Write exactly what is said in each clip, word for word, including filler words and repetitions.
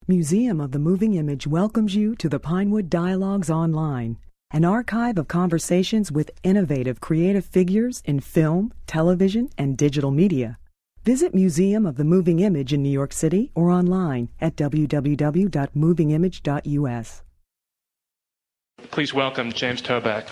Museum of the Moving Image welcomes you to the Pinewood Dialogues Online, an archive of conversations with innovative creative figures in film, television, and digital media. Visit Museum of the Moving Image in New York City or online at w w w dot moving image dot u s. Please welcome James Toback.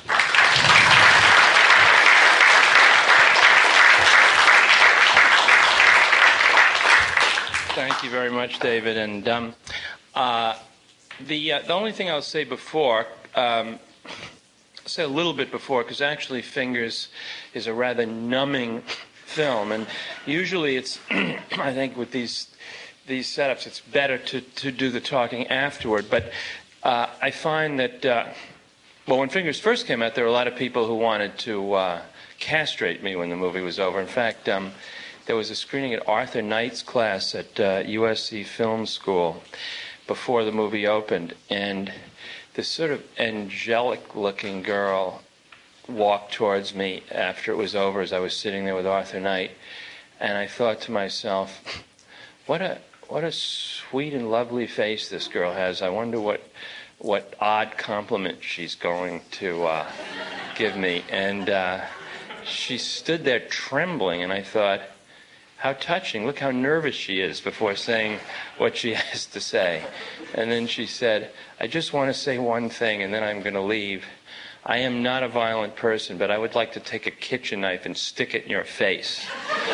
Thank you very much, David. And um, uh, the uh, the only thing I'll say before, um, I'll say a little bit before, because actually Fingers is a rather numbing film, and usually it's, I think, with these these setups, it's better to to do the talking afterward. But uh, I find that uh, well, when Fingers first came out, there were a lot of people who wanted to uh, castrate me when the movie was over. In fact. Um, There was a screening at Arthur Knight's class at uh, U S C Film School before the movie opened, and this sort of angelic-looking girl walked towards me after it was over as I was sitting there with Arthur Knight, and I thought to myself, what a what a sweet and lovely face this girl has. I wonder what what odd compliment she's going to uh, give me. And uh, she stood there trembling, and I thought, how touching. Look how nervous she is before saying what she has to say. And then she said, I just want to say one thing, and then I'm going to leave. I am not a violent person, but I would like to take a kitchen knife and stick it in your face.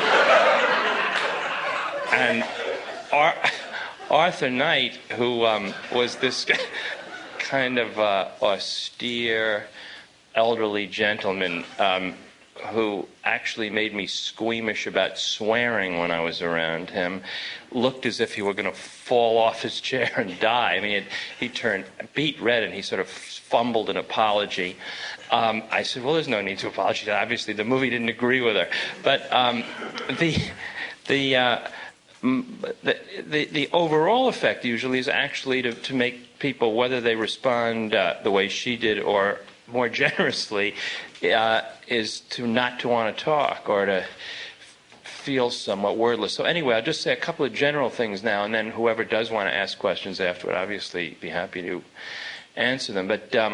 And Ar- Arthur Knight, who um, was this kind of uh, austere, elderly gentleman, um, who actually made me squeamish about swearing when I was around him, looked as if he were going to fall off his chair and die. I mean, it, he turned beet red, and he sort of fumbled an apology. Um, I said, well, there's no need to apologize. Obviously, the movie didn't agree with her. But um, the, the, uh, the, the, the overall effect usually is actually to, to make people, whether they respond uh, the way she did or more generously, uh, is to not to want to talk or to feel somewhat wordless. So anyway, I'll just say a couple of general things now, and then whoever does want to ask questions afterward, obviously be happy to answer them. But um,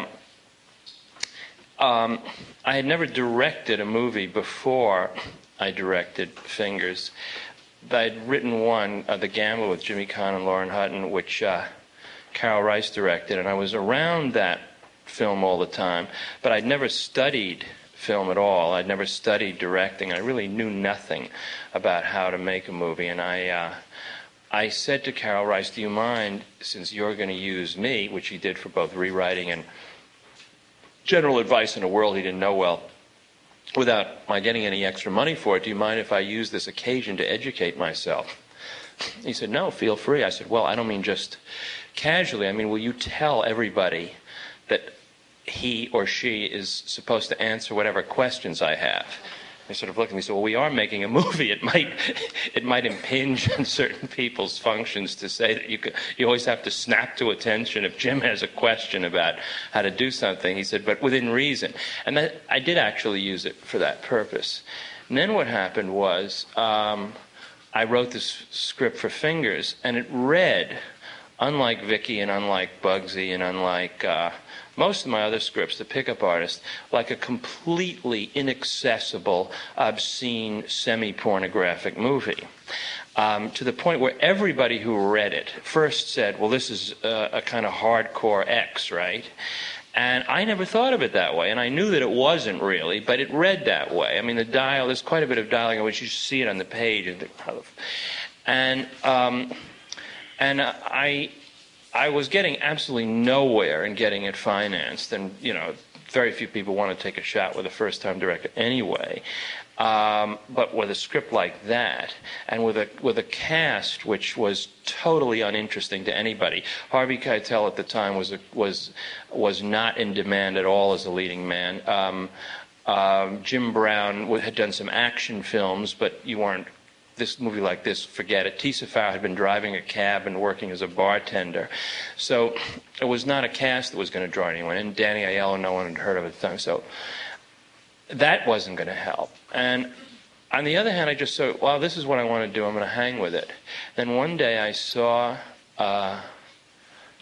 um, I had never directed a movie before I directed Fingers. I'd written one, uh, The Gamble, with Jimmy Caan and Lauren Hutton, which uh, Carol Rice directed, and I was around that film all the time, but I'd never studied film at all. I'd never studied directing. I really knew nothing about how to make a movie, and I uh, I said to Carol Rice, do you mind, since you're going to use me, which he did for both rewriting and general advice in a world he didn't know well, without my getting any extra money for it, do you mind if I use this occasion to educate myself? He said, no, feel free. I said, well, I don't mean just casually. I mean, will you tell everybody that he or she is supposed to answer whatever questions I have? They sort of looked at me and said, well, we are making a movie. It might it might impinge on certain people's functions to say that you could, you always have to snap to attention if Jim has a question about how to do something. He said, but within reason. And that, I did actually use it for that purpose. And then what happened was um, I wrote this script for Fingers, and it read, unlike Vicky and unlike Bugsy and unlike uh, most of my other scripts, The Pickup Artist, like a completely inaccessible, obscene, semi-pornographic movie. Um, to the point where everybody who read it first said, well, this is a, a kind of hardcore X, right? And I never thought of it that way, and I knew that it wasn't really, but it read that way. I mean, the dial, there's quite a bit of dialogue in which you see it on the page. And, um, and uh, I... I was getting absolutely nowhere in getting it financed, and you know, very few people want to take a shot with a first-time director anyway. Um, but with a script like that, and with a with a cast which was totally uninteresting to anybody, Harvey Keitel at the time was a, was was not in demand at all as a leading man. Um, um, Jim Brown had done some action films, but you weren't. This movie like this, forget it. Tisa Farrow had been driving a cab and working as a bartender. So it was not a cast that was going to draw anyone. And Danny Aiello, no one had heard of at the time. So that wasn't going to help. And on the other hand, I just thought, well, this is what I want to do. I'm going to hang with it. Then one day I saw uh,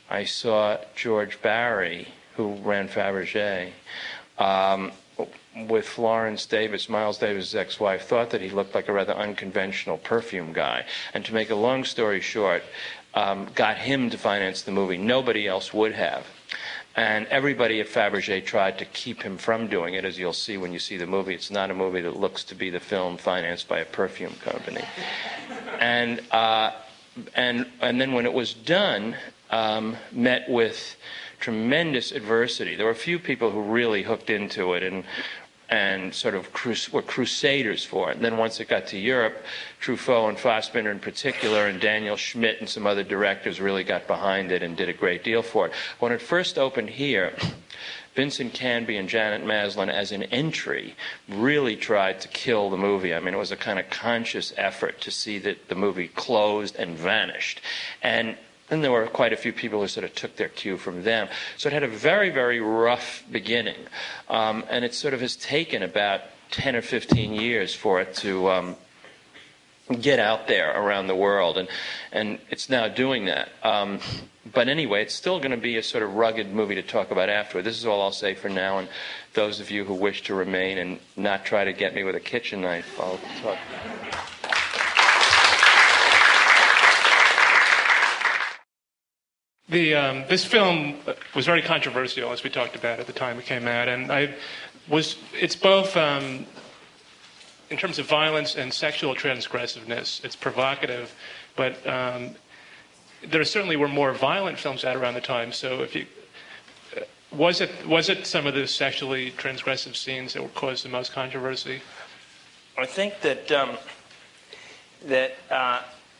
I saw George Barry, who ran Fabergé, um, with Florence Davis, Miles Davis' ex-wife, thought that he looked like a rather unconventional perfume guy. And to make a long story short, um, got him to finance the movie. Nobody else would have. And everybody at Fabergé tried to keep him from doing it, as you'll see when you see the movie. It's not a movie that looks to be the film financed by a perfume company. And uh, and and then when it was done, um, met with tremendous adversity. There were a few people who really hooked into it and and sort of crus- were crusaders for it. And then once it got to Europe, Truffaut and Fassbinder in particular, and Daniel Schmidt and some other directors really got behind it and did a great deal for it. When it first opened here, Vincent Canby and Janet Maslin, as an entry, really tried to kill the movie. I mean, it was a kind of conscious effort to see that the movie closed and vanished. And And there were quite a few people who sort of took their cue from them. So it had a very, very rough beginning. Um, and it sort of has taken about ten or fifteen years for it to um, get out there around the world. And, and it's now doing that. Um, but anyway, it's still going to be a sort of rugged movie to talk about afterward. This is all I'll say for now. And those of you who wish to remain and not try to get me with a kitchen knife, I'll talk. The um, this film was very controversial, as we talked about at the time it came out, and I was it's both um, in terms of violence and sexual transgressiveness. It's provocative, but um, there certainly were more violent films out around the time. So, if you was it was it some of the sexually transgressive scenes that caused the most controversy? I think that um, that uh,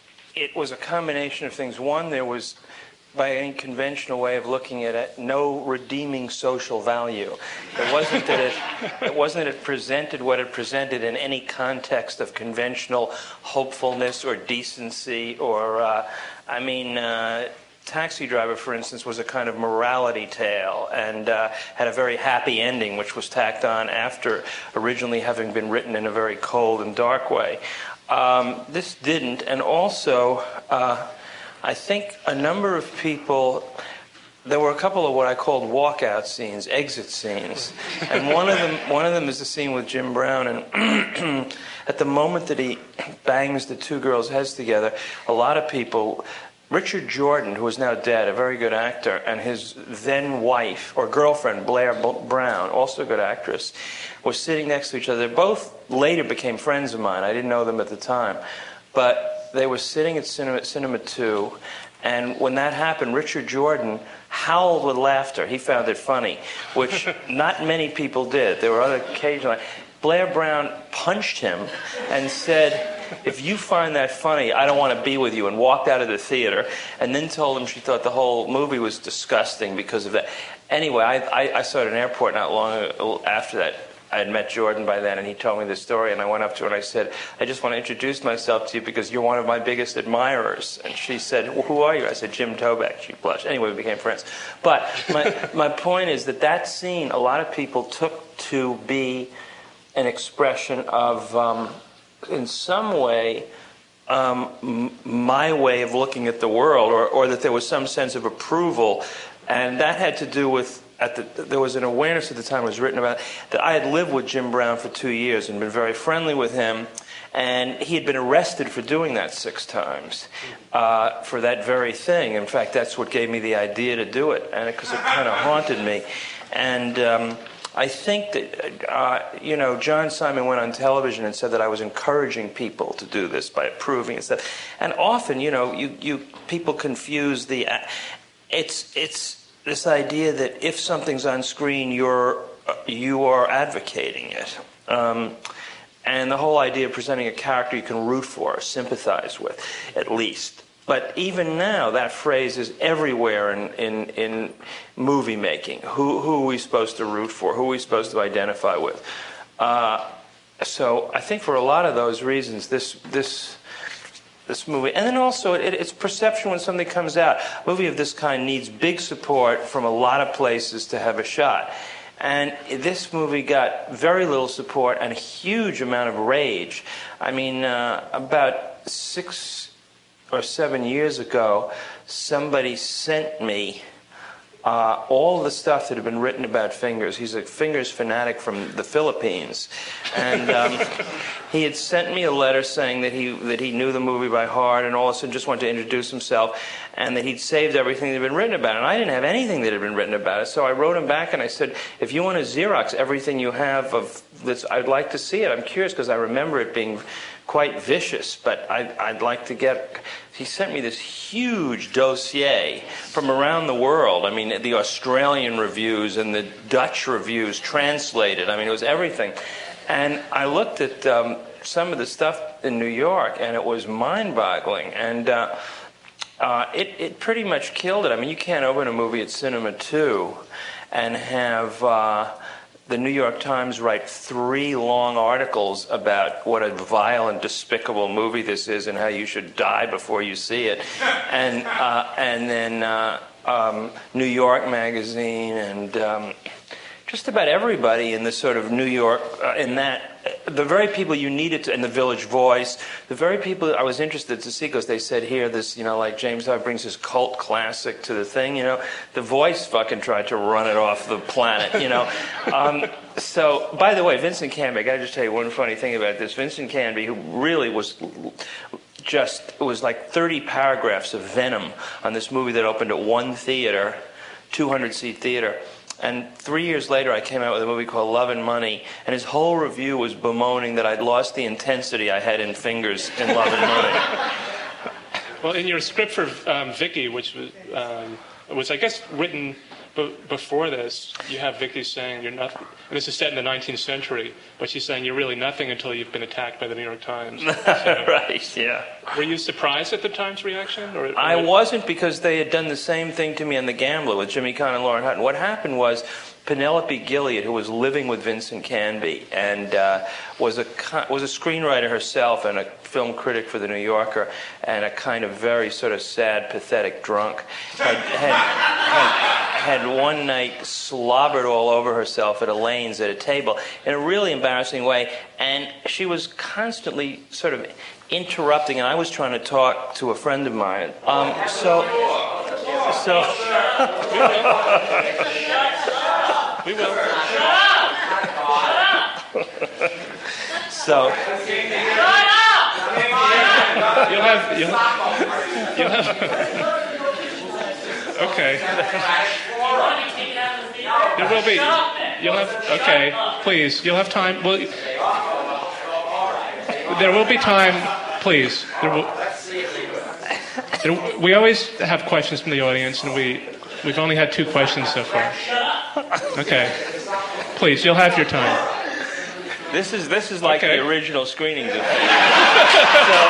it was a combination of things. One, there was, by any conventional way of looking at it, no redeeming social value. It wasn't that it, it wasn't that it presented what it presented in any context of conventional hopefulness or decency or, uh, I mean, uh, Taxi Driver, for instance, was a kind of morality tale and uh, had a very happy ending, which was tacked on after originally having been written in a very cold and dark way. Um, this didn't, and also, uh, I think a number of people, there were a couple of what I called walkout scenes, exit scenes. And one of them one of them is the scene with Jim Brown. And at the moment that he bangs the two girls' heads together, a lot of people, Richard Jordan, who is now dead, a very good actor, and his then wife, or girlfriend, Blair Brown, also a good actress, was sitting next to each other. They both later became friends of mine. I didn't know them at the time. But they were sitting at Cinema, Cinema two, and when that happened, Richard Jordan howled with laughter. He found it funny, which not many people did. There were other occasionally. Blair Brown punched him and said, "If you find that funny, I don't want to be with you," and walked out of the theater, and then told him she thought the whole movie was disgusting because of that. Anyway, I, I, I saw it at an airport not long after that. I had met Jordan by then, and he told me this story, and I went up to her and I said, "I just want to introduce myself to you because you're one of my biggest admirers." And she said, "Well, who are you?" I said, "Jim Toback." She blushed. Anyway, we became friends. But my, my point is that that scene, a lot of people took to be an expression of, um, in some way, um, m- my way of looking at the world, or, or that there was some sense of approval, and that had to do with At the, there was an awareness at the time it was written about that I had lived with Jim Brown for two years and been very friendly with him, and he had been arrested for doing that six times uh, for that very thing. In fact, that's what gave me the idea to do it, and because it, it kind of haunted me. And um, I think that uh, you know, John Simon went on television and said that I was encouraging people to do this by approving and stuff. And often, you know, you you people confuse the uh, it's it's. this idea that if something's on screen, you're you are advocating it, um, and the whole idea of presenting a character you can root for, or sympathize with, at least. But even now, that phrase is everywhere in in, in movie making. Who who are we supposed to root for? Who are we supposed to identify with? Uh, so I think for a lot of those reasons, this this. This movie, and then also it, it's perception when something comes out. A movie of this kind needs big support from a lot of places to have a shot, and this movie got very little support and a huge amount of rage. I mean, uh, about six or seven years ago, somebody sent me uh, all the stuff that had been written about Fingers. He's a Fingers fanatic from the Philippines. And um, he had sent me a letter saying that he that he knew the movie by heart and also just wanted to introduce himself, and that he'd saved everything that had been written about it. And I didn't have anything that had been written about it, so I wrote him back and I said, if you want to Xerox everything you have of this, I'd like to see it. I'm curious because I remember it being quite vicious, but I'd, I'd like to get... He sent me this huge dossier from around the world. I mean, the Australian reviews and the Dutch reviews translated. I mean, it was everything. And I looked at um, some of the stuff in New York, and it was mind-boggling. And uh, uh, it, it pretty much killed it. I mean, you can't open a movie at Cinema two and have... Uh, the New York Times write three long articles about what a vile and despicable movie this is and how you should die before you see it. And uh, and then uh, um, New York Magazine and um, just about everybody in the sort of New York, uh, in that, the very people you needed to, in the Village Voice, the very people I was interested to see, because they said here, this, you know, like James Dove brings his cult classic to the thing, you know, the Voice fucking tried to run it off the planet, you know. Um, so, by the way, Vincent Canby, I got to just tell you one funny thing about this. Vincent Canby, who really was just, it was like thirty paragraphs of venom on this movie that opened at one theater, two hundred seat theater. And three years later, I came out with a movie called Love and Money, and his whole review was bemoaning that I'd lost the intensity I had in Fingers in Love and Money. Well, in your script for um, Vicky, which was, um, was I guess written b- before this, you have Vicky saying you're not. And this is set in the nineteenth century, but she's saying you're really nothing until you've been attacked by the New York Times. So, right? Yeah. Were you surprised at the Times reaction? Or, or I wasn't, because they had done the same thing to me on The Gambler with Jimmy Caan and Lauren Hutton. What happened was Penelope Gilliard, who was living with Vincent Canby and uh, was a was a screenwriter herself and a film critic for The New Yorker, and a kind of very sort of sad, pathetic drunk, had had, had, had one night slobbered all over herself at Elaine's at a table in a really embarrassing way, and she was constantly sort of interrupting, and I was trying to talk to a friend of mine. Um, so, so. We will. So. You'll have. You'll, you'll have. Okay. There will be. You'll have. Okay. Please. You'll have time. Well, there will be time. Please. There will. There, we always have questions from the audience, and we we've only had two questions so far. Okay. Please, you'll have your time. This is this is like okay. the original screenings of things. so,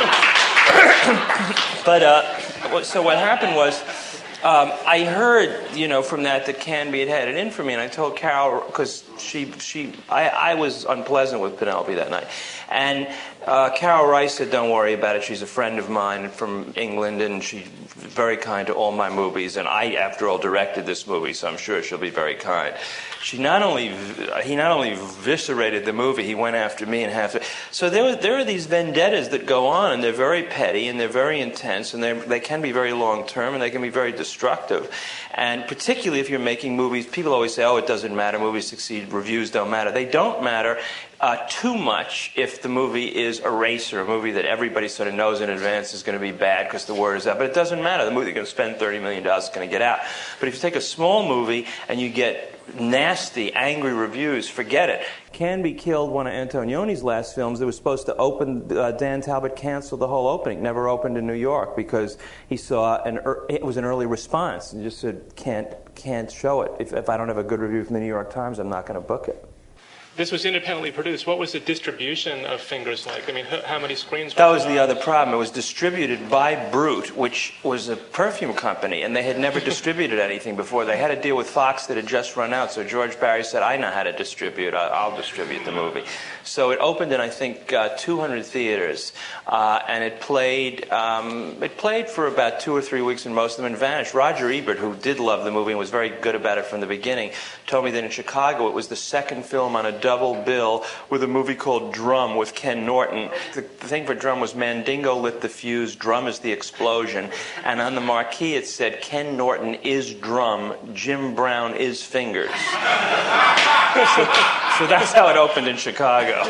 but uh, so what happened was, um, I heard, you know, from that that Canby had had it in for me, and I told Carol, because she she I, I was unpleasant with Penelope that night, and uh, Carol Rice said, "Don't worry about it. She's a friend of mine from England, and she's very kind to all my movies. And I, after all, directed this movie, so I'm sure she'll be very kind." She not only he not only eviscerated the movie, he went after me and half. So there there are these vendettas that go on, and they're very petty and they're very intense, and they they can be very long term and they can be very destructive. And particularly if you're making movies, people always say, "Oh, it doesn't matter. Movies succeed. Reviews don't matter." They don't matter uh, too much if the movie is a racer, a movie that everybody sort of knows in advance is going to be bad because the word is out. But it doesn't matter. The movie you're going to spend thirty million dollars is going to get out. But if you take a small movie and you get nasty, angry reviews, forget it. Canby killed one of Antonioni's last films that was supposed to open. Uh, Dan Talbot canceled the whole opening, never opened in New York because he saw an er, it was an early response and just said can't can't show it. If, if I don't have a good review from the New York Times, I'm not going to book it. This was independently produced. What was the distribution of Fingers like? I mean, how many screens? That was the other problem. It was distributed by Brut, which was a perfume company, and they had never distributed anything before. They had a deal with Fox that had just run out, so George Barry said, "I know how to distribute. I'll distribute the movie." So it opened in, I think, uh, two hundred theaters, uh, and it played um, it played for about two or three weeks in most of them and vanished. Roger Ebert, who did love the movie and was very good about it from the beginning, told me that in Chicago it was the second film on a double bill with a movie called Drum with Ken Norton. The, the thing for Drum was Mandingo lit the fuse, Drum is the explosion. And on the marquee it said, Ken Norton is Drum, Jim Brown is Fingers. so, so that's how it opened in Chicago.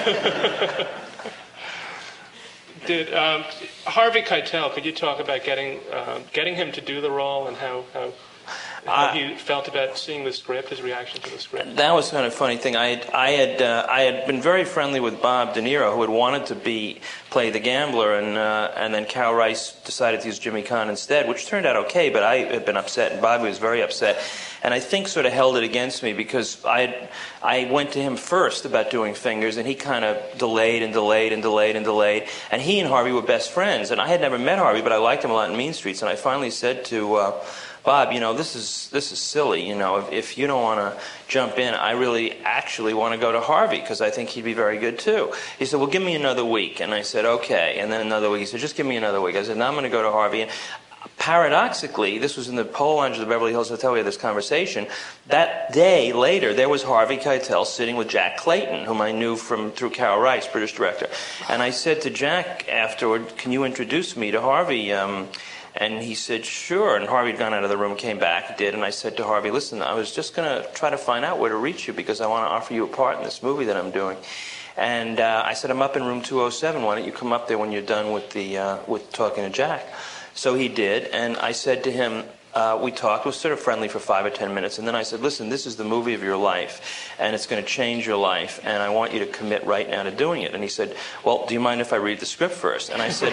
Did um, Harvey Keitel, could you talk about getting uh, getting him to do the role and how, how, how uh, he felt about seeing the script, his reaction to the script? That was kind of a funny thing. I had I had uh, I had been very friendly with Bob De Niro, who had wanted to be play the gambler, and uh, and then Carol Rice decided to use Jimmy Caan instead, which turned out okay. But I had been upset, and Bobby was very upset. And I think sort of held it against me because I I went to him first about doing Fingers, and he kind of delayed and delayed and delayed and delayed. And he and Harvey were best friends, and I had never met Harvey, but I liked him a lot in Mean Streets. And I finally said to uh, Bob, you know, this is this is silly. You know, if, if you don't want to jump in, I really actually want to go to Harvey because I think he'd be very good too. He said, well, give me another week. And I said, okay. And then another week. He said, just give me another week. I said, now I'm going to go to Harvey. And paradoxically, this was in the Polo Lounge of the Beverly Hills Hotel, we had this conversation. That day later, there was Harvey Keitel sitting with Jack Clayton, whom I knew from through Carol Rice, British director. And I said to Jack afterward, can you introduce me to Harvey? Um, and he said, sure. And Harvey had gone out of the room, came back, did. And I said to Harvey, listen, I was just going to try to find out where to reach you because I want to offer you a part in this movie that I'm doing. And uh, I said, I'm up in room two oh seven. Why don't you come up there when you're done with the uh, with talking to Jack? So he did, and I said to him, uh, we talked, it was sort of friendly for five or ten minutes, and then I said, listen, this is the movie of your life, and it's going to change your life, and I want you to commit right now to doing it. And he said, well, do you mind if I read the script first? And I said,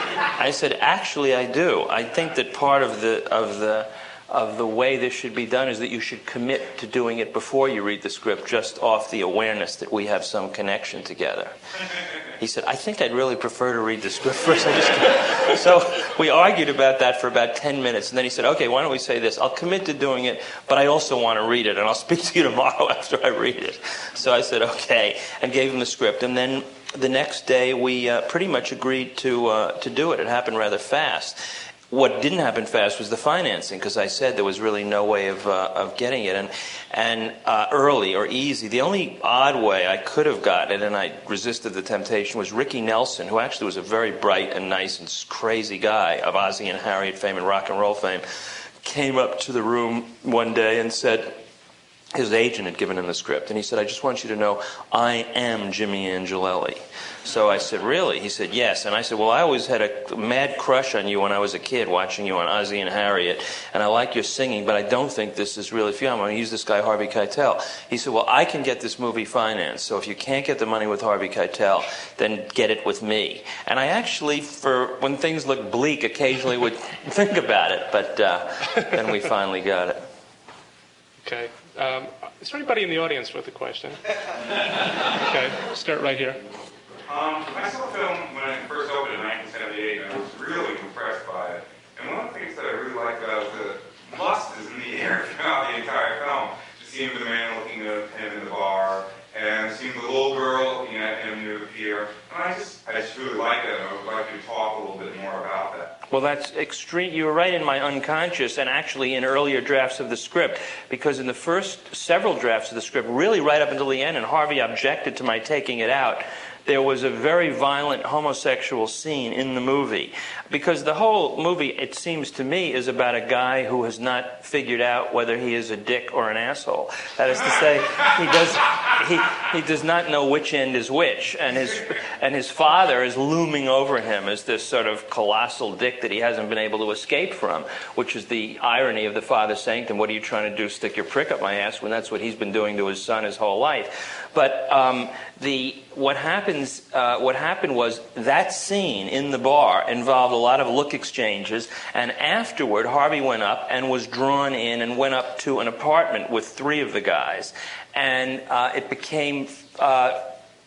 I said, actually, I do. I think that part of the of the of the way this should be done is that you should commit to doing it before you read the script, just off the awareness that we have some connection together. He said, I think I'd really prefer to read the script first. I just so we argued about that for about ten minutes, and then he said, okay, why don't we say this? I'll commit to doing it, but I also want to read it, and I'll speak to you tomorrow after I read it. So I said, okay, and gave him the script, and then the next day we uh, pretty much agreed to uh, to do it. It happened rather fast. What didn't happen fast was the financing, because I said there was really no way of uh, of getting it, and and uh, early or easy. The only odd way I could have got it, and I resisted the temptation, was Ricky Nelson, who actually was a very bright and nice and crazy guy of Ozzie and Harriet fame and rock and roll fame, came up to the room one day and said, his agent had given him the script, and he said, I just want you to know I am Jimmy Angelelli. So I said, really? He said, yes. And I said, well, I always had a mad crush on you when I was a kid, watching you on Ozzie and Harriet, and I like your singing, but I don't think this is really for you. I'm going to use this guy, Harvey Keitel. He said, well, I can get this movie financed, so if you can't get the money with Harvey Keitel, then get it with me. And I actually, for when things look bleak, occasionally would think about it, but uh, then we finally got it. Okay. Um, is there anybody in the audience with a question? Okay, start right here. Um, I saw the film when it first opened in nineteen seventy-eight, and I was really impressed by it. And one of the things that I really liked about it was the lust is in the air throughout the entire film. Just seeing the man looking at him in the bar, and seeing the little girl looking at him near the pier. And I just, I just really liked it, and I would like you to talk a little bit more about that. Well, that's extreme. You were right in my unconscious, and actually in earlier drafts of the script, because in the first several drafts of the script, really right up until the end, and Harvey objected to my taking it out, there was a very violent homosexual scene in the movie. Because the whole movie, it seems to me, is about a guy who has not figured out whether he is a dick or an asshole. That is to say, he does he, he does not know which end is which. And his and his father is looming over him as this sort of colossal dick that he hasn't been able to escape from, which is the irony of the father saying to him, what are you trying to do, stick your prick up my ass, when that's what he's been doing to his son his whole life. But um, the what happens uh, what happened was that scene in the bar involved a lot of look exchanges, and afterward Harvey went up and was drawn in and went up to an apartment with three of the guys, and uh, it became uh,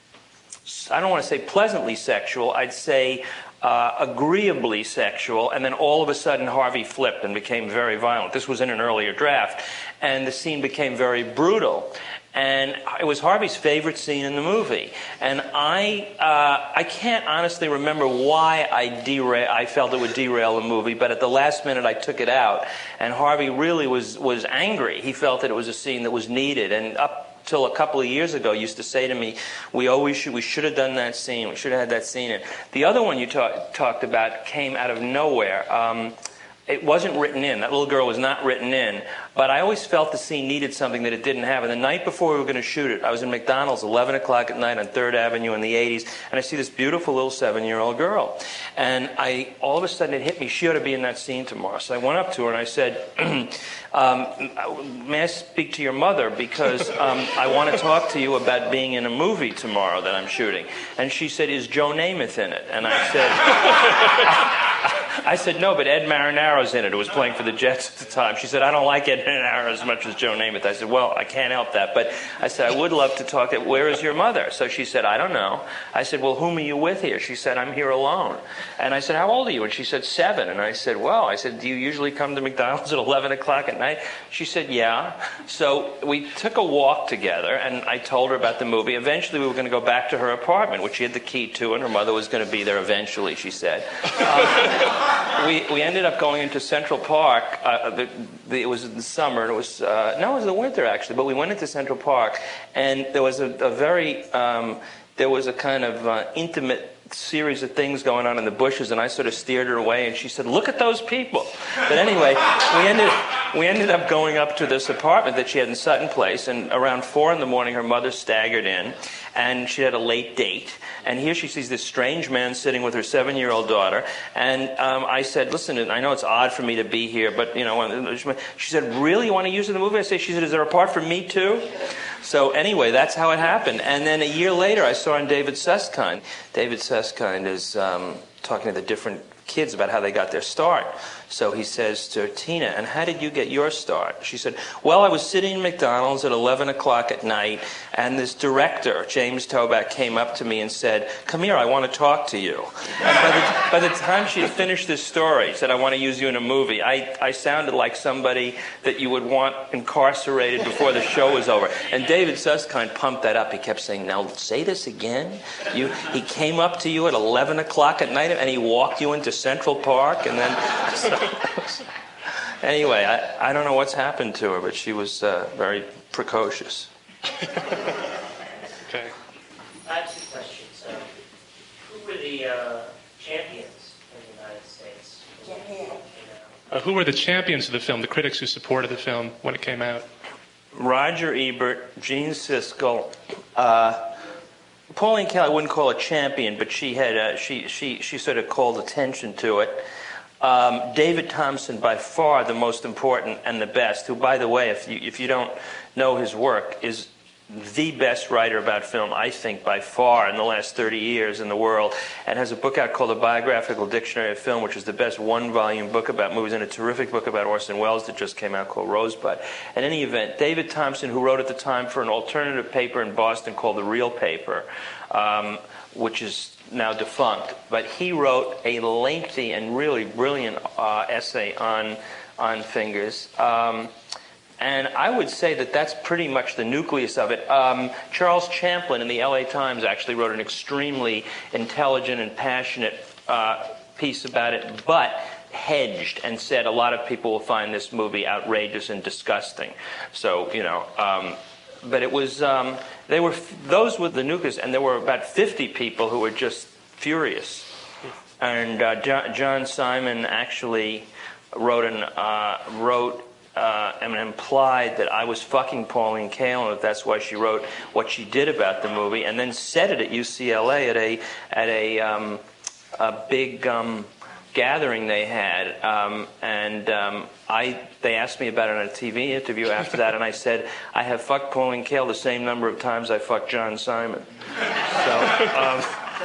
I don't want to say pleasantly sexual, I'd say uh, agreeably sexual, and then all of a sudden Harvey flipped and became very violent. This was in an earlier draft, and the scene became very brutal. And it was Harvey's favorite scene in the movie. And I uh, I can't honestly remember why I dera- I felt it would derail the movie, but at the last minute I took it out. And Harvey really was, was angry. He felt that it was a scene that was needed. And up till a couple of years ago, used to say to me, we always should, we should have done that scene. We should have had that scene in. The other one you talk, talked about came out of nowhere. Um, it wasn't written in. That little girl was not written in. But I always felt the scene needed something that it didn't have. And the night before we were going to shoot it, I was in McDonald's, eleven o'clock at night on third Avenue in the eighties, and I see this beautiful little seven-year-old girl. And I, all of a sudden it hit me, she ought to be in that scene tomorrow. So I went up to her and I said, um, may I speak to your mother? Because um, I want to talk to you about being in a movie tomorrow that I'm shooting. And she said, is Joe Namath in it? And I said, I, I said, no, but Ed Marinaro's in it, who was playing for the Jets at the time. She said, I don't like Ed Marinaro as much as Joe Namath. I said, well, I can't help that. But I said, I would love to talk. To, where is your mother? So she said, I don't know. I said, well, whom are you with here? She said, I'm here alone. And I said, how old are you? And she said, seven. And I said, well, I said, do you usually come to McDonald's at eleven o'clock at night? She said, yeah. So we took a walk together, and I told her about the movie. Eventually, we were going to go back to her apartment, which she had the key to, and her mother was going to be there eventually, she said. Um, we, we ended up going into Central Park. Uh, the, the, it was in the summer, and it was, uh, no, it was the winter, actually, but we went into Central Park, and there was a, a very, um, there was a kind of uh, intimate series of things going on in the bushes, and I sort of steered her away, and she said, look at those people. But anyway, we ended we ended up going up to this apartment that she had in Sutton Place, and around four in the morning her mother staggered in, and she had a late date, and here she sees this strange man sitting with her seven-year-old daughter, and um, I said, listen, I know it's odd for me to be here, but, you know, she said, really, you want to use it in the movie? I said, she said, is there a part for me too? So anyway, that's how it happened. And then a year later, I saw on David Susskind. David Susskind is um, talking to the different kids about how they got their start. So he says to Tina, and how did you get your start? She said, well, I was sitting in McDonald's at eleven o'clock at night, and this director, James Toback, came up to me and said, come here, I want to talk to you. And by the, by the time she had finished this story, said, I want to use you in a movie, I, I sounded like somebody that you would want incarcerated before the show was over. And David Susskind pumped that up. He kept saying, now say this again. You, he came up to you at eleven o'clock at night, and he walked you into Central Park, and then... So, anyway, I, I don't know what's happened to her, but she was uh, very precocious. Okay. I have two questions. Uh, who were the uh, champions in the United States? Uh, who were the champions of the film, the critics who supported the film when it came out? Roger Ebert, Gene Siskel, uh, Pauline Kael, I wouldn't call a champion, but she had uh, she she she sort of called attention to it. Um, David Thompson, by far the most important and the best, who, by the way, if you if you don't know his work, is the best writer about film, I think, by far in the last thirty years in the world, and has a book out called A Biographical Dictionary of Film, which is the best one-volume book about movies, and a terrific book about Orson Welles that just came out called Rosebud. In any event, David Thompson, who wrote at the time for an alternative paper in Boston called The Real Paper, um, which is now defunct, but he wrote a lengthy and really brilliant uh, essay on on Fingers. Um, And I would say that that's pretty much the nucleus of it. Um, Charles Champlin in the L A Times actually wrote an extremely intelligent and passionate uh, piece about it, but hedged and said a lot of people will find this movie outrageous and disgusting. So, you know, um, but it was, um, they were, those were the nucleus, and there were about fifty people who were just furious. And uh, John, John Simon actually wrote an, uh, wrote Uh, and implied that I was fucking Pauline Kael, and that that's why she wrote what she did about the movie, and then said it at U C L A at a at a um, a big um, gathering they had, um, and um, I they asked me about it in a T V interview after that, and I said I have fucked Pauline Kael the same number of times I fucked John Simon. So. Um,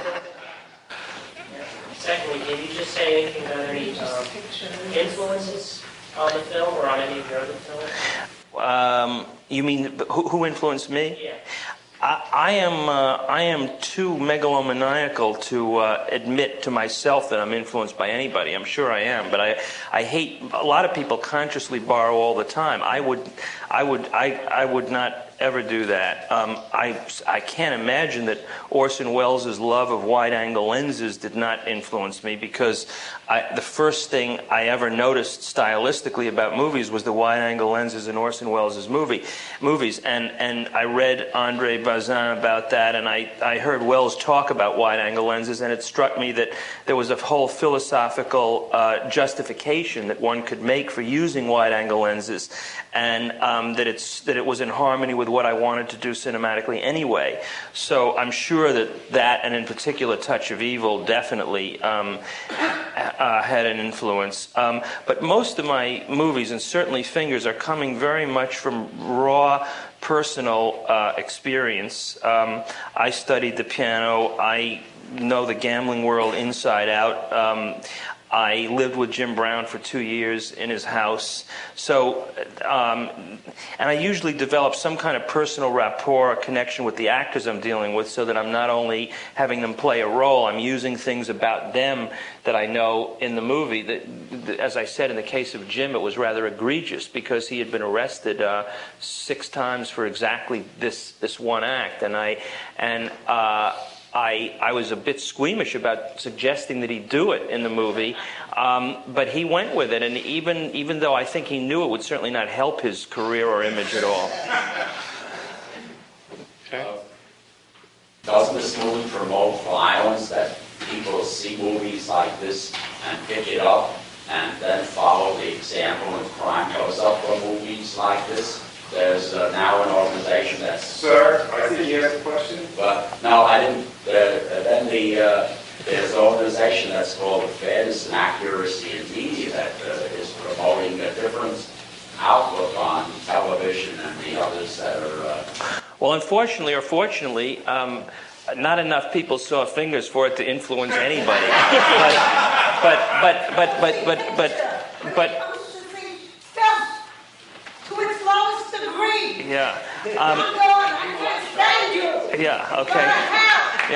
Secondly, can you just say anything about any um, influences on the film or on any of your other films? Um, you mean who, who influenced me? Yeah. I, I am uh, I am too megalomaniacal to uh, admit to myself that I'm influenced by anybody. I'm sure I am, but I I hate a lot of people consciously borrow all the time. I would I would I I would not ever do that. Um, I, I can't imagine that Orson Welles' love of wide-angle lenses did not influence me, because I, the first thing I ever noticed stylistically about movies was the wide-angle lenses in Orson Welles' movie, movies. And, and I read Andre Bazin about that, and I, I heard Welles talk about wide-angle lenses, and it struck me that there was a whole philosophical uh, justification that one could make for using wide-angle lenses, and um, that it's that it was in harmony with what I wanted to do cinematically anyway. So I'm sure that that, and in particular Touch of Evil, definitely um, uh, had an influence. Um, but most of my movies, and certainly Fingers, are coming very much from raw personal uh, experience. Um, I studied the piano. I know the gambling world inside out. Um, I lived with Jim Brown for two years in his house. So, um, and I usually develop some kind of personal rapport or connection with the actors I'm dealing with, so that I'm not only having them play a role, I'm using things about them that I know in the movie. That, that, as I said, in the case of Jim, it was rather egregious, because he had been arrested uh, six times for exactly this this one act, and I and. Uh, I, I was a bit squeamish about suggesting that he do it in the movie, um, but he went with it, and even even though I think he knew it would certainly not help his career or image at all. Okay. Uh, doesn't this movie promote violence, that people see movies like this and pick it up and then follow the example, and crime goes up for movies like this? There's uh, now an organization that's... Sir, I think you asked a question. But no, I didn't. Uh, then the uh, there's an organization that's called Fairness and Accuracy in Media that uh, is promoting a different outlook on television and the others that are... Uh... Well, unfortunately or fortunately, um, not enough people saw Fingers for it to influence anybody. but, but, but, but, but, but, but, but, to its lowest degree. yeah. I'm Um, going, I can't stand you. yeah, Go to okay. hell.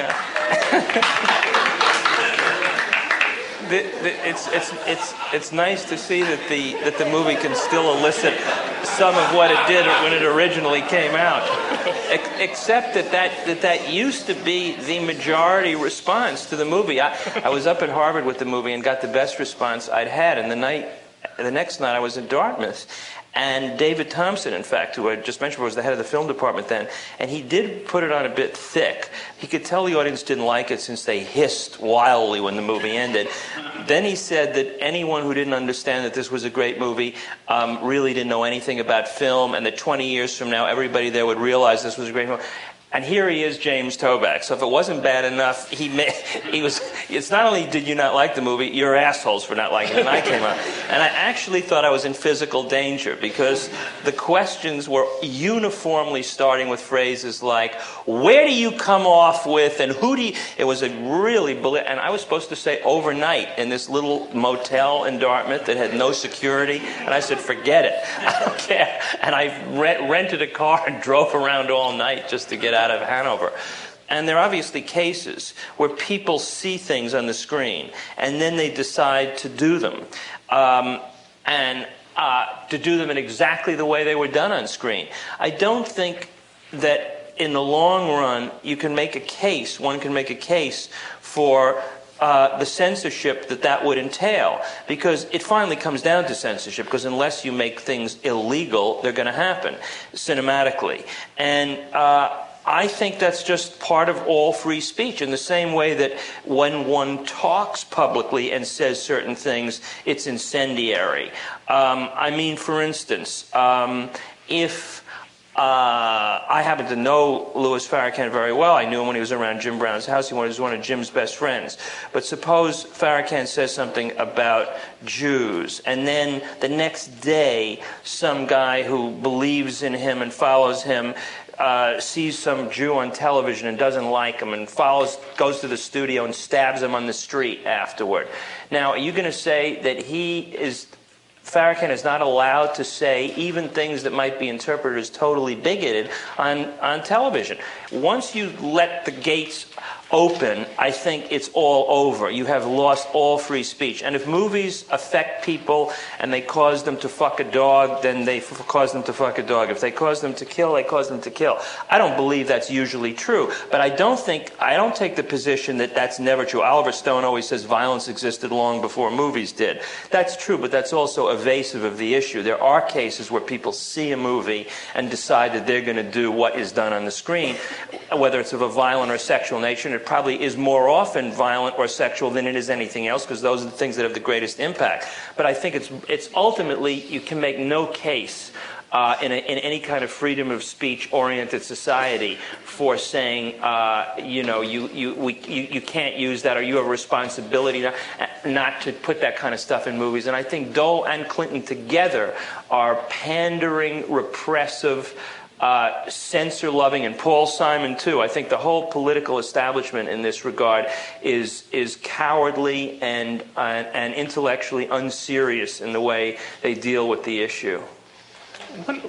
Yeah. the, the, it's, it's, it's, it's nice to see that the, that the movie can still elicit some of what it did when it originally came out. Ex- except that that, that that used to be the majority response to the movie. I, I was up at Harvard with the movie and got the best response I'd had, and the night, the next night I was in Dartmouth. And David Thompson, in fact, who I just mentioned was the head of the film department then, and he did put it on a bit thick. He could tell the audience didn't like it, since they hissed wildly when the movie ended. Then he said that anyone who didn't understand that this was a great movie um, really didn't know anything about film, and that twenty years from now everybody there would realize this was a great movie. And here he is, James Toback. So if it wasn't bad enough, he may, he was. It's not only did you not like the movie, you're assholes for not liking it when I came out. And I actually thought I was in physical danger, because the questions were uniformly starting with phrases like, "Where do you come off with?" and "Who do you?" It was a really, and I was supposed to say overnight in this little motel in Dartmouth that had no security, and I said, "Forget it, I don't care." And I rent, rented a car and drove around all night just to get out of Hanover. And there are obviously cases where people see things on the screen and then they decide to do them, um, and uh, to do them in exactly the way they were done on screen. I don't think that in the long run you can make a case, one can make a case for Uh, the censorship that that would entail, because it finally comes down to censorship, because unless you make things illegal, they're going to happen cinematically. And uh, I think that's just part of all free speech, in the same way that when one talks publicly and says certain things, it's incendiary. Um, I mean, for instance, um, if Uh, I happen to know Louis Farrakhan very well. I knew him when he was around Jim Brown's house. He was one of Jim's best friends. But suppose Farrakhan says something about Jews, and then the next day some guy who believes in him and follows him uh, sees some Jew on television and doesn't like him, and follows, goes to the studio and stabs him on the street afterward. Now, are you going to say that he is... Farrakhan is not allowed to say even things that might be interpreted as totally bigoted on, on television? Once you let the gates open, I think it's all over. You have lost all free speech. And if movies affect people and they cause them to fuck a dog, then they f- cause them to fuck a dog. If they cause them to kill, they cause them to kill. I don't believe that's usually true. But I don't think, I don't take the position that that's never true. Oliver Stone always says violence existed long before movies did. That's true, but that's also evasive of the issue. There are cases where people see a movie and decide that they're going to do what is done on the screen, whether it's of a violent or sexual nature. It probably is more often violent or sexual than it is anything else, because those are the things that have the greatest impact. But I think it's it's ultimately, you can make no case uh, in, a, in any kind of freedom of speech oriented society for saying, uh, you know, you you, we, you you can't use that, or you have a responsibility not, not to put that kind of stuff in movies. And I think Dole and Clinton together are pandering, repressive, Uh, censor-loving, and Paul Simon too. I think the whole political establishment in this regard is is cowardly and uh, and intellectually unserious in the way they deal with the issue. What,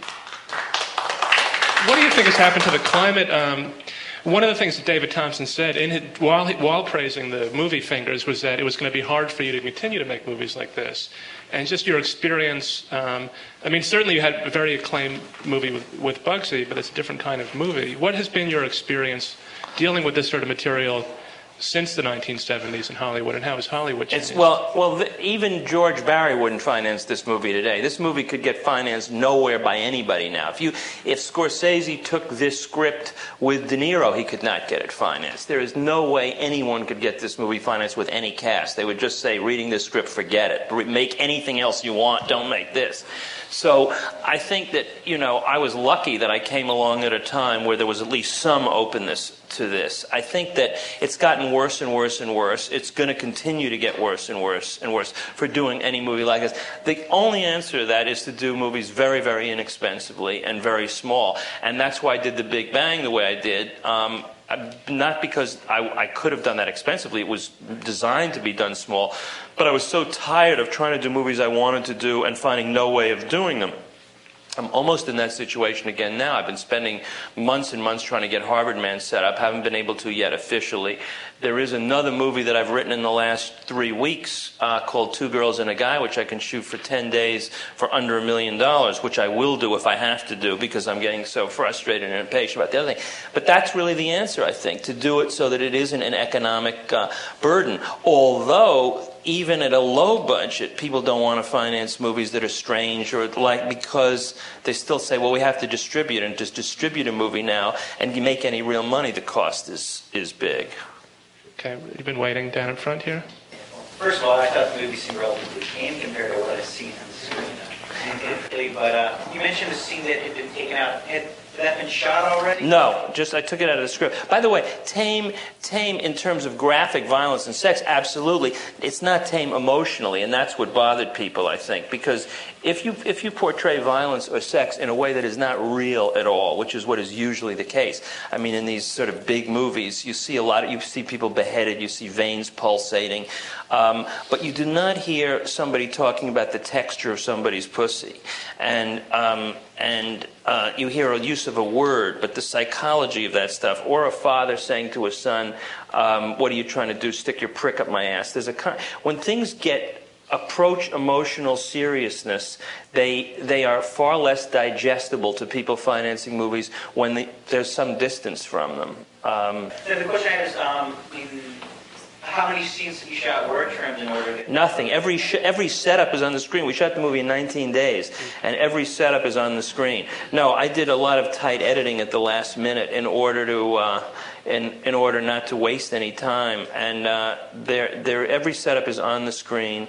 what do you think has happened to the climate? Um, one of the things that David Thompson said in his, while while praising the movie Fingers was that it was going to be hard for you to continue to make movies like this. And just your experience, um, I mean, certainly you had a very acclaimed movie with, with Bugsy, but it's a different kind of movie. What has been your experience dealing with this sort of material since the nineteen seventies in Hollywood, and how has Hollywood changed? It's, well, well, the, even George Barry wouldn't finance this movie today. This movie could get financed nowhere by anybody now. If you, if Scorsese took this script with De Niro, he could not get it financed. There is no way anyone could get this movie financed with any cast. They would just say, reading this script, forget it. Make anything else you want, don't make this. So I think that, you know, I was lucky that I came along at a time where there was at least some openness to this. I think that it's gotten worse and worse and worse. It's going to continue to get worse and worse and worse for doing any movie like this. The only answer to that is to do movies very, very inexpensively and very small. And that's why I did The Big Bang the way I did. Um, Not because I, I could have done that expensively. It was designed to be done small. But I was so tired of trying to do movies I wanted to do and finding no way of doing them. I'm almost in that situation again now. I've been spending months and months trying to get Harvard Man set up. Haven't been able to yet officially. There is another movie that I've written in the last three weeks uh, called Two Girls and a Guy, which I can shoot for ten days for under a million dollars, which I will do if I have to do, because I'm getting so frustrated and impatient about the other thing. But that's really the answer, I think, to do it so that it isn't an economic uh, burden. Although, even at a low budget, people don't want to finance movies that are strange or like, because they still say, well, we have to distribute, and just distribute a movie now and you make any real money, the cost is is big. Okay, you've been waiting down in front here. First of all, I thought the movie seemed relatively tame compared to what I've seen on the screen in Italy. But uh, you mentioned the scene that had been taken out. Had that been shot already? No, just I took it out of the script. By the way, tame, tame in terms of graphic violence and sex, absolutely. It's not tame emotionally, and that's what bothered people, I think, because if you if you portray violence or sex in a way that is not real at all, which is what is usually the case. I mean, in these sort of big movies, you see a lot of, you see people beheaded, you see veins pulsating, um, but you do not hear somebody talking about the texture of somebody's pussy, and um, and uh, you hear a use of a word, but the psychology of that stuff, or a father saying to a son, um, "What are you trying to do? Stick your prick up my ass." There's a when things get approach emotional seriousness, they they are far less digestible to people financing movies when they, there's some distance from them. Um, so the question I have is, um, in how many scenes that you shot were trimmed in order to get... Nothing. Every sh- every setup is on the screen. We shot the movie in nineteen days, and every setup is on the screen. No, I did a lot of tight editing at the last minute in order to... Uh, In, in order not to waste any time, and uh, there, there, every setup is on the screen,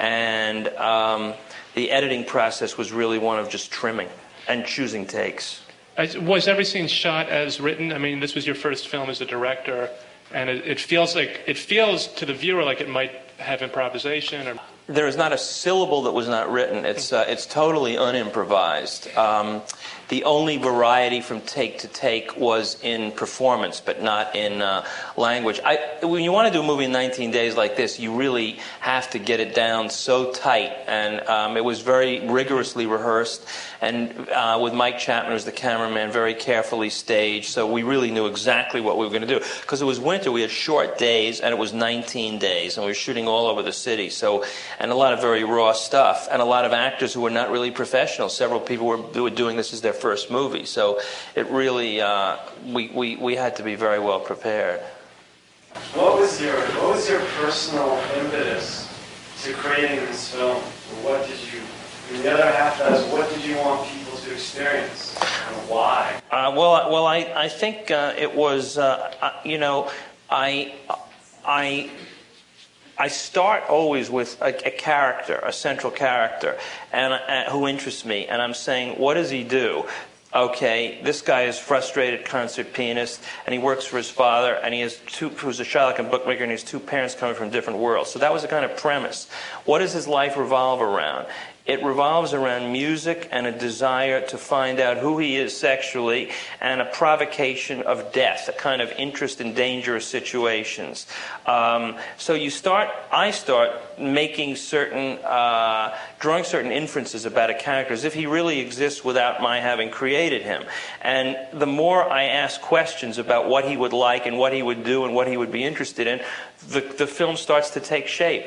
and um, the editing process was really one of just trimming and choosing takes. Was every scene shot as written? I mean, this was your first film as a director, and it, it feels like it feels to the viewer like it might have improvisation. Or there is not a syllable that was not written. It's uh, it's totally unimprovised. Um, the only variety from take to take was in performance, but not in uh, language. I, when you want to do a movie in nineteen days like this, you really have to get it down so tight, and um, it was very rigorously rehearsed, and uh, with Mike Chapman as the cameraman, very carefully staged, so we really knew exactly what we were going to do. Because it was winter, we had short days, and it was nineteen days, and we were shooting all over the city, so and a lot of very raw stuff, and a lot of actors who were not really professional. Several people were, who were doing this as their first movie, so it really, uh, we, we, we had to be very well prepared. What was your What was your personal impetus to creating this film? What did you? And the other half of that is, what did you want people to experience, and why? Uh, well, well, I I think uh, it was uh, uh, you know I I. I start always with a, a character, a central character, and uh, who interests me, and I'm saying, what does he do? Okay, this guy is a frustrated concert pianist, and he works for his father, and he has two, who's a charlatan bookmaker, and he has two parents coming from different worlds. So that was the kind of premise. What does his life revolve around? It revolves around music and a desire to find out who he is sexually, and a provocation of death, a kind of interest in dangerous situations. Um, so you start, I start making certain, uh, drawing certain inferences about a character as if he really exists without my having created him. And the more I ask questions about what he would like and what he would do and what he would be interested in, the, the film starts to take shape.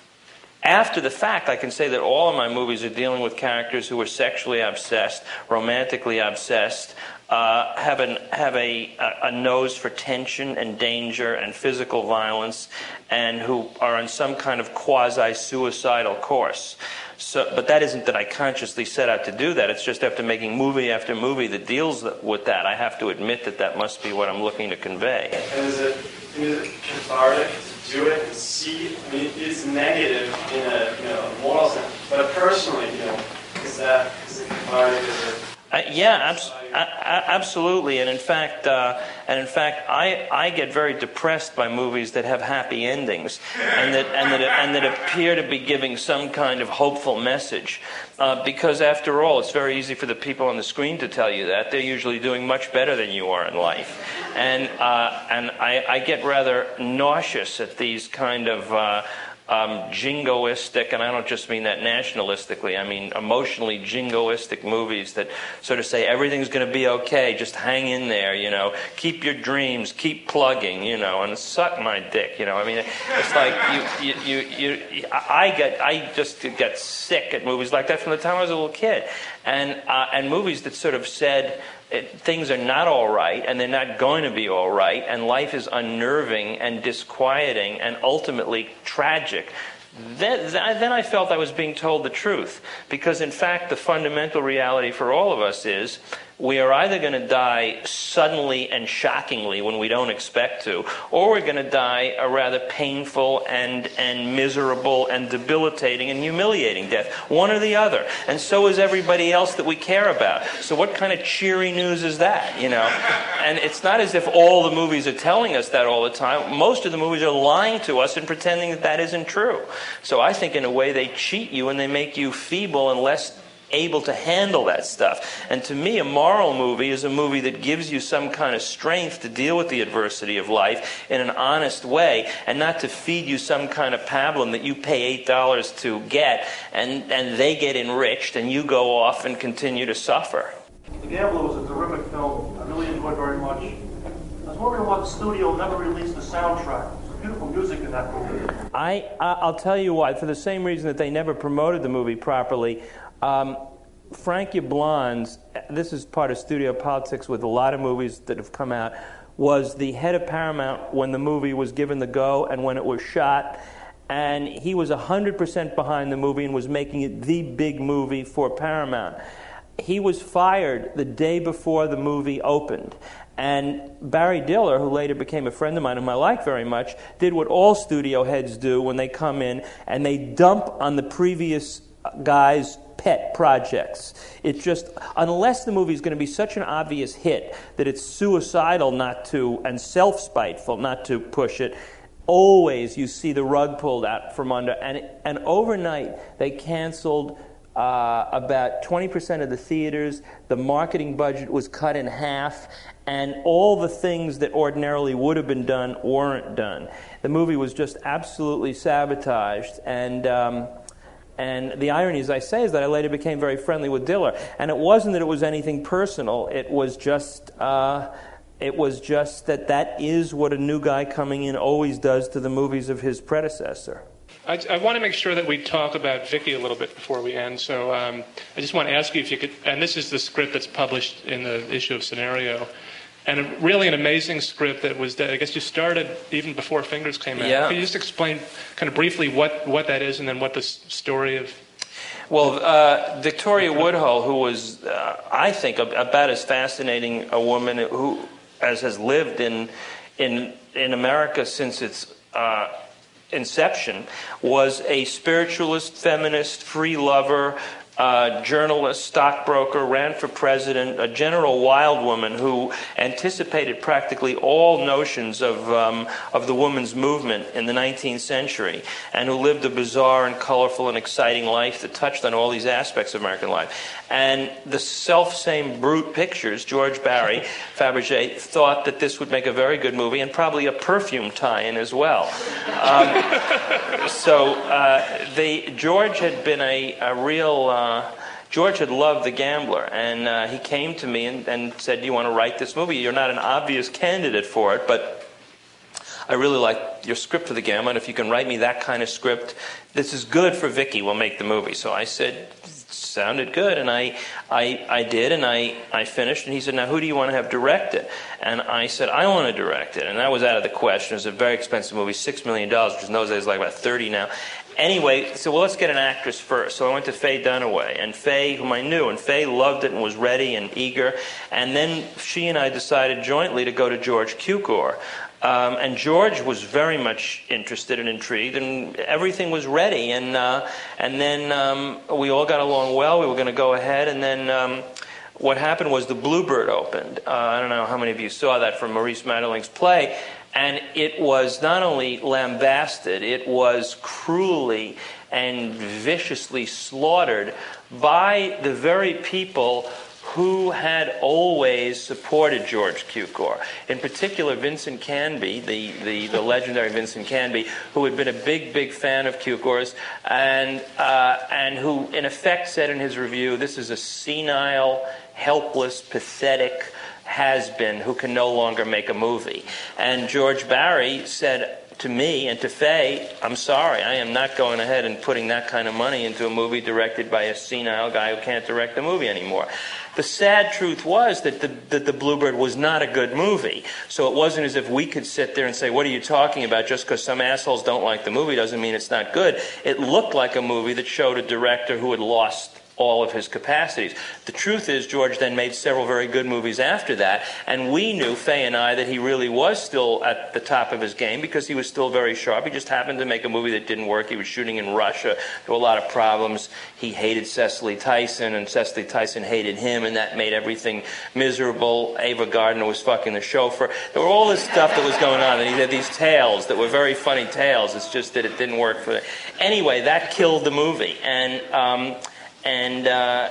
After the fact, I can say that all of my movies are dealing with characters who are sexually obsessed, romantically obsessed, uh, have, an, have a, a nose for tension and danger and physical violence, and who are on some kind of quasi-suicidal course. So, but that isn't that I consciously set out to do that. It's just after making movie after movie that deals with that, I have to admit that that must be what I'm looking to convey. And is it, is it cathartic to do it and see? I mean, it's negative in a you know moral sense, but personally, you know, is that is it cathartic? Is it? Uh, yeah, abs- I, I, absolutely, and in fact, uh, and in fact, I, I get very depressed by movies that have happy endings, and that and that and that appear to be giving some kind of hopeful message, uh, because after all, it's very easy for the people on the screen to tell you that. They're usually doing much better than you are in life, and uh, and I, I get rather nauseous at these kind of. Uh, Um, jingoistic, and I don't just mean that nationalistically, I mean emotionally jingoistic movies that sort of say everything's going to be okay, just hang in there, you know, keep your dreams, keep plugging, you know, and suck my dick, you know. I mean, it's like you, you, you, you I get, I just get sick at movies like that from the time I was a little kid, and uh, and movies that sort of said. It, things are not all right, and they're not going to be all right, and life is unnerving and disquieting and ultimately tragic. Then, then I felt I was being told the truth, because in fact the fundamental reality for all of us is we are either going to die suddenly and shockingly when we don't expect to, or we're going to die a rather painful and, and miserable and debilitating and humiliating death. One or the other. And so is everybody else that we care about. So what kind of cheery news is that, you know? And it's not as if all the movies are telling us that all the time. Most of the movies are lying to us and pretending that that isn't true. So I think in a way they cheat you and they make you feeble and less able to handle that stuff. And to me, a moral movie is a movie that gives you some kind of strength to deal with the adversity of life in an honest way, and not to feed you some kind of pablum that you pay eight dollars to get, and, and they get enriched, and you go off and continue to suffer. The Gambler was a terrific film. I really enjoyed very much. I was wondering why the studio never released the soundtrack. There's beautiful music in that movie. I, I'll tell you why. For the same reason that they never promoted the movie properly. Um, Frank Yablans, this is part of studio politics with a lot of movies that have come out, was the head of Paramount when the movie was given the go and when it was shot. And he was one hundred percent behind the movie and was making it the big movie for Paramount. He was fired the day before the movie opened. And Barry Diller, who later became a friend of mine, whom I like very much, did what all studio heads do when they come in, and they dump on the previous guy's pet projects. It's just, unless the movie is going to be such an obvious hit that it's suicidal not to, and self-spiteful not to push it, always you see the rug pulled out from under. And, and overnight, they canceled uh, about twenty percent of the theaters. The marketing budget was cut in half. And all the things that ordinarily would have been done weren't done. The movie was just absolutely sabotaged. And um, and the irony, as I say, is that I later became very friendly with Diller. And it wasn't that it was anything personal. It was just uh, it was just that that is what a new guy coming in always does to the movies of his predecessor. I, I want to make sure that we talk about Vicky a little bit before we end. So um, I just want to ask you if you could, and this is the script that's published in the issue of Scenario, and a, really an amazing script that was, I guess you started even before Fingers came out. Yeah. Could you just explain kind of briefly what, what that is and then what the s- story of... Well, uh, Victoria Woodhull, who was, uh, I think, about as fascinating a woman who as has lived in in in America since its uh, inception, was a spiritualist, feminist, free lover, uh, journalist, stockbroker, ran for president, a general wild woman who anticipated practically all notions of um, of the women's movement in the nineteenth century, and who lived a bizarre and colorful and exciting life that touched on all these aspects of American life. And the self-same brute pictures, George Barry, Fabergé, thought that this would make a very good movie and probably a perfume tie-in as well. Um, so uh, they, George had been a, a real... Uh, George had loved The Gambler, and uh, he came to me and, and said, do you want to write this movie? You're not an obvious candidate for it, but I really like your script for The Gambler, and if you can write me that kind of script, this is good for Vicky, we'll make the movie. So I said... sounded good, and I, I, I did, and I, I finished, and he said, now who do you want to have direct it? And I said, I want to direct it, and that was out of the question. It was a very expensive movie, six million dollars, which in those days is like about thirty now. Anyway, so well, let's get an actress first. So I went to Faye Dunaway, and Faye, whom I knew, and Faye loved it and was ready and eager, and then she and I decided jointly to go to George Cukor. Um, and George was very much interested and intrigued, and everything was ready. And uh, and then um, we all got along well. We were going to go ahead, and then um, what happened was the Bluebird opened. Uh, I don't know how many of you saw that from Maurice Maeterlinck's play, and it was not only lambasted, it was cruelly and viciously slaughtered by the very people who had always supported George Cukor. In particular, Vincent Canby, the, the, the legendary Vincent Canby, who had been a big, big fan of Cukor's, and, uh, and who, in effect, said in his review, this is a senile, helpless, pathetic has-been who can no longer make a movie. And George Barry said to me and to Faye, I'm sorry, I am not going ahead and putting that kind of money into a movie directed by a senile guy who can't direct the movie anymore. The sad truth was that the, that the Bluebird was not a good movie. So it wasn't as if we could sit there and say, what are you talking about? Just because some assholes don't like the movie doesn't mean it's not good. It looked like a movie that showed a director who had lost all of his capacities. The truth is, George then made several very good movies after that, and we knew, Faye and I, that he really was still at the top of his game because he was still very sharp. He just happened to make a movie that didn't work. He was shooting in Russia. There were a lot of problems. He hated Cecily Tyson, and Cecily Tyson hated him, and that made everything miserable. Ava Gardner was fucking the chauffeur. There were all this stuff that was going on, and he had these tales that were very funny tales. It's just that it didn't work for them. Anyway, that killed the movie, and um, And uh,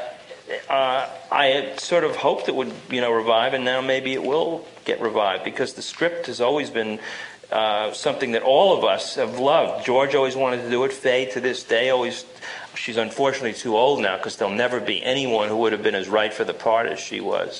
uh, I sort of hoped it would, you know, revive, and now maybe it will get revived because the script has always been uh, something that all of us have loved. George always wanted to do it. Faye, to this day, always. She's unfortunately too old now because there'll never be anyone who would have been as right for the part as she was.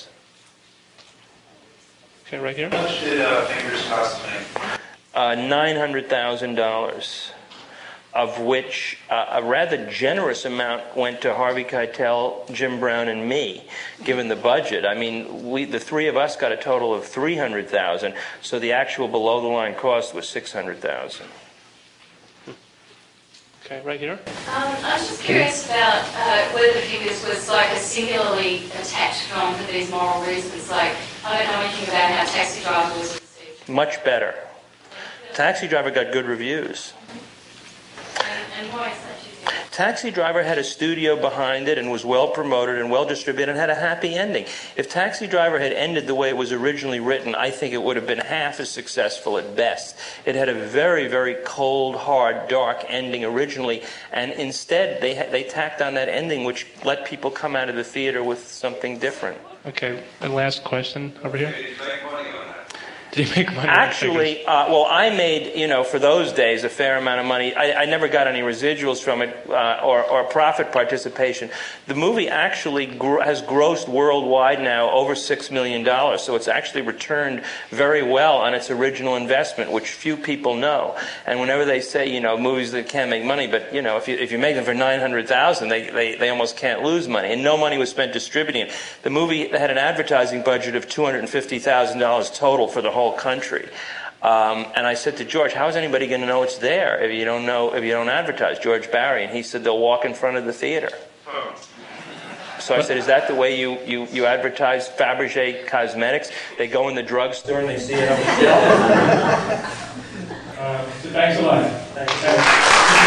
Okay, right here. How much did uh, Fingers cost to make? Uh, Nine hundred thousand dollars. Of which uh, a rather generous amount went to Harvey Keitel, Jim Brown, and me, given the budget. I mean, we, the three of us got a total of three hundred thousand dollars, so the actual below-the-line cost was six hundred thousand dollars. Okay, right here. Um, I was just curious about uh, whether Fingers was like a singularly attached film for these moral reasons. Like, I don't know anything about how Taxi Driver was received. Much better. Taxi Driver got good reviews. And why is that, you think? Taxi Driver had a studio behind it and was well promoted and well distributed and had a happy ending. If Taxi Driver had ended the way it was originally written, I think it would have been half as successful at best. It had a very, very cold, hard, dark ending originally, and instead they they tacked on that ending, which let people come out of the theater with something different. Okay, and last question over here. Did you make money? Actually, uh, well, I made, you know, for those days, a fair amount of money. I, I never got any residuals from it uh, or, or profit participation. The movie actually gr- has grossed worldwide now over six million dollars, so it's actually returned very well on its original investment, which few people know. And whenever they say, you know, movies that can't make money, but, you know, if you, if you make them for nine hundred thousand dollars, they, they, they almost can't lose money. And no money was spent distributing it. The movie had an advertising budget of two hundred fifty thousand dollars total for the whole country. Um, and I said to George, how is anybody going to know it's there if you don't know, if you don't advertise? George Barry. And he said, they'll walk in front of the theater. So I said, is that the way you, you, you advertise Fabergé cosmetics? They go in the drugstore and they see it on the shelf? uh, so thanks a lot. Thanks.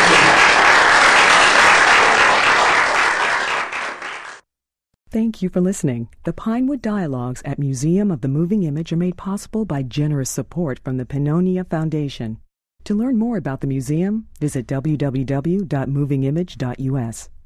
Thank you for listening. The Pinewood Dialogues at Museum of the Moving Image are made possible by generous support from the Pannonia Foundation. To learn more about the museum, visit w w w dot moving image dot u s.